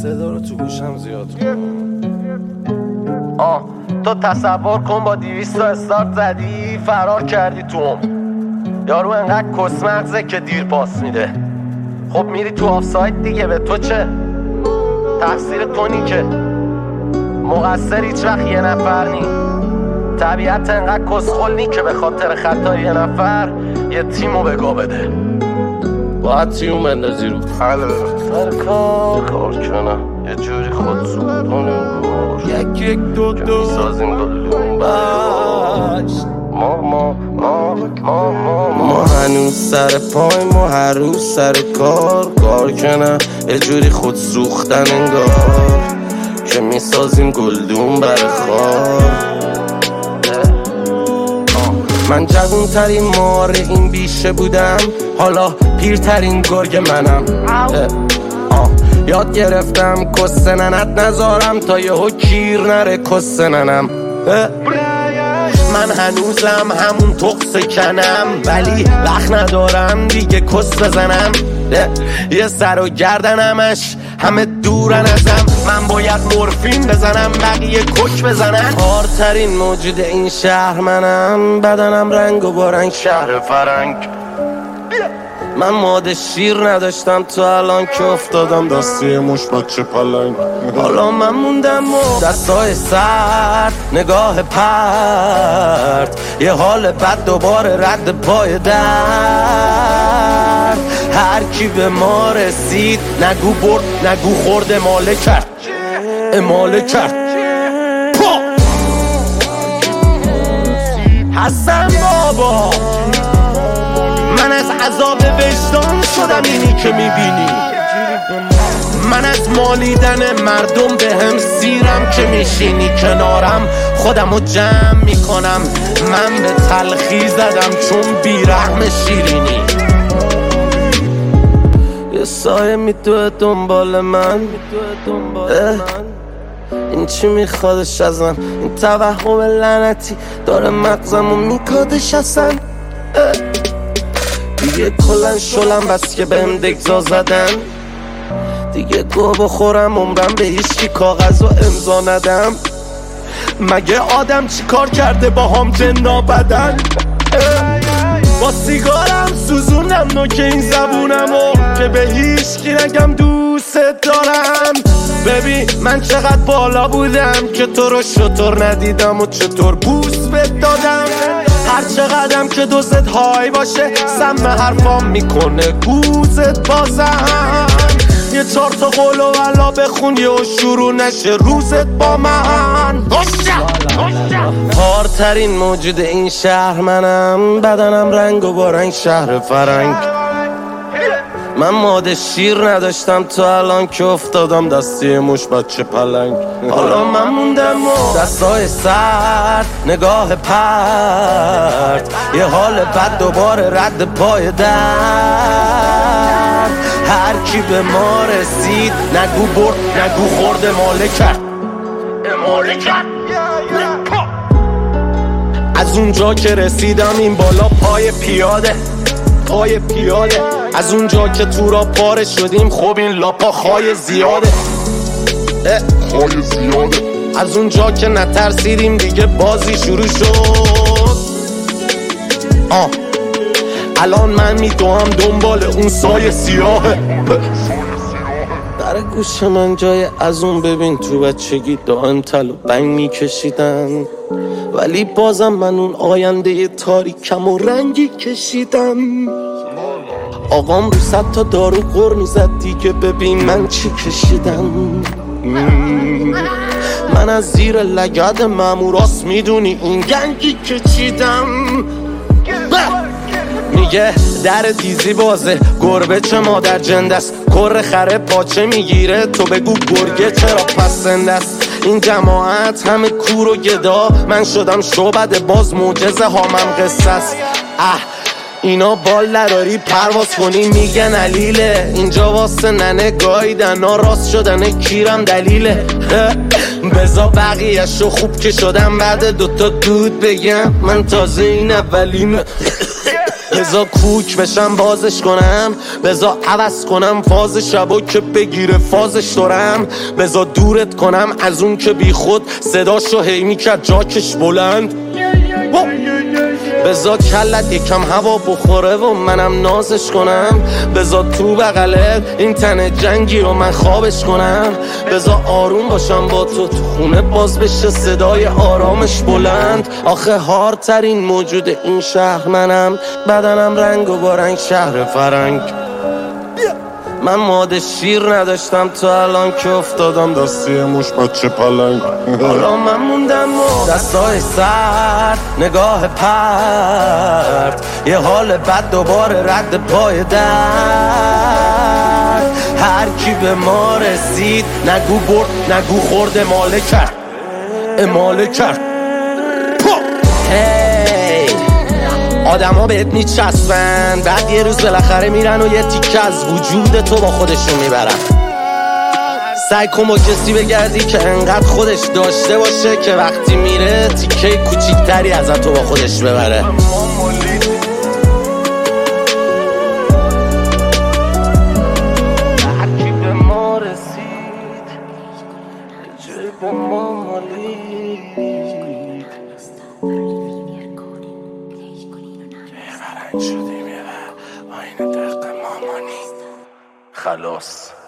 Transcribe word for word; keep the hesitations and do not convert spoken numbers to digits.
صدا رو تو گوشم زیاد آه تو تصور کن با دیویست تا استارت زدی فرار کردی تو هم یارو انقدر کس مغزه که دیر پاس میده. خب میری تو آفساید دیگه، به تو چه؟ تقصیر تو که مقصر هیچ وقت یه نفر نی. طبیعت انقدر کسخل نی که به خاطر خطای یه نفر یه تیمو بگاه بده. باید تیمو بندازی رو حالا سر کار کار کنم یه جوری خود سودانم گوش یک یک دو دو میسازیم گلوم باش. ما ما ما ما ما ما هنوز سر پای ما هر روز سر کار کار کنم یه جوری خود سوختن انگار که میسازیم گلدون بر خار. من جوون ترین مار این بیشه بودم، حالا پیرترین گرگ منم. آه. یاد گرفتم کسه ننت نذارم تا یهو کیر نره کسه ننم. من هنوزم همون تقص کنم ولی وقت ندارم دیگه کس بزنم. یه سر و گردنمش همه دورن ازم، من باید مورفین بزنم بقیه کش بزنن. هارترین موجود این شهر منم، بدنم رنگ و با رنگ شهر فرنگ. من ماده شیر نداشتم تو الان که افتادم دستی مش بچه پلنگ. حالا من موندم و دستای سرد نگاه پرد یه حال بد دوباره رد پای در. هر کی به ما رسید نگو برد نگو خورد اماله کرد اماله کرد حسن بابا. من از عذاب وجدان شدم اینی که میبینی، من از مالیدن مردم به هم سیرم که میشینی کنارم خودمو جمع میکنم. من به تلخی زدم چون بیرحم شیرینی. یه سایه میدوه دنبال من، این چی میخوادش ازم؟ این توهم لعنتی داره مغزمو میکادش اصلا. دیگه کلن شلم بس که بهم دگزا زدن، دیگه گو بخورم عمرم به هیچکی کاغذ و امضا ندم. مگه آدم چی کار کرده با هم جنا بدن؟ با سیگارم سوزونم نوک این زبونمو که به هیچکی نگم دوست دارم. ببین من چقدر بالا بودم که تو رو شطور ندیدم و چطور بوس بد دادم. هر چقدرم که دوست های باشه سم حرفام میکنه گوزت بازم. یه چار تا قول و ولا بخون یه شروع نشه روزت با من. هارترین موجود این شهر منم، بدنم رنگ و با رنگ شهر فرنگ. من ماده شیر نداشتم تو الان که افتادم دستی مش بچه پلنگ. حالا من موندم و دستای سرد نگاه پرد یه حال بد دوباره رد پای در. هر کی به ما رسید نگو برد نگو خورد اماله کرد اماله کرد. از اونجا که رسیدم این بالا پای پیاده پای پیاده. از اونجا که تو را پاره شدیم خب این لاپا خای زیاده خای زیاده. از اونجا که نترسیدیم دیگه بازی شروع شد. آه الان من میدوام دنبال اون سایه سیاهه. در گوش من جای از اون ببین تو بچگی دائم تل و بنگ میکشیدن، ولی بازم من اون آینده تاریکم و رنگی کشیدم. آقام رو صد تا دارو قر میزد دیگه ببین من چی کشیدم. من از زیر لگد ماموراست میدونی این گنگی که چیدم. میگه در دیزی بازه گربه چه مادر جندست، کر خره پاچه میگیره تو بگو گرگه چرا پس زندست. این جماعت همه کور و گدا، من شدم شعبده باز معجزه هامم قصه است. اه اینا بال نداری پرواز کنی میگن علیله، اینجا واسه ننه گایدن ها راست شدن کیرم دلیله. بزا بقیه‌شو خوب که شدم بعد دوتا دود بگم من تازه این اولینه. بزا کوک بشم بازش کنم، بزا عوض کنم فاز شبا که بگیره فازش دارم، بزا دورت کنم از اون که بی خود صداشو هی میکرد جاکش بلند، بزا کلت یکم هوا بخوره و منم نازش کنم، بزا تو بغلت این تن جنگی رو من خوابش کنم، بزا آروم باشم با تو تو خونه باز بشه صدای آرامش بلند. آخه هارترین موجود این شهر منم، بدنم رنگ و با رنگ شهر فرنگ. من ماده شیر نداشتم تا الان که افتادم دستی موش بچه پلنگ. حالا من موندم و دستای سرد، نگاه پرد، یه حال بد دوباره رد پای در. هر کی به ما رسید نگو برد نگو خورد، اماله کرد اماله کرد. هی آدم ها بهت میچسبن، بعد یه روز بالاخره میرن و یه تیکه از وجود تو با خودشون میبرن. سعی کن با کسی بگردی که انقدر خودش داشته باشه که وقتی میره تیکه کوچیکتری ازت تو با خودش ببره. هرکی به ما رسید جای به ما مالید، شدیم یه آینه دق مامانی خلاص.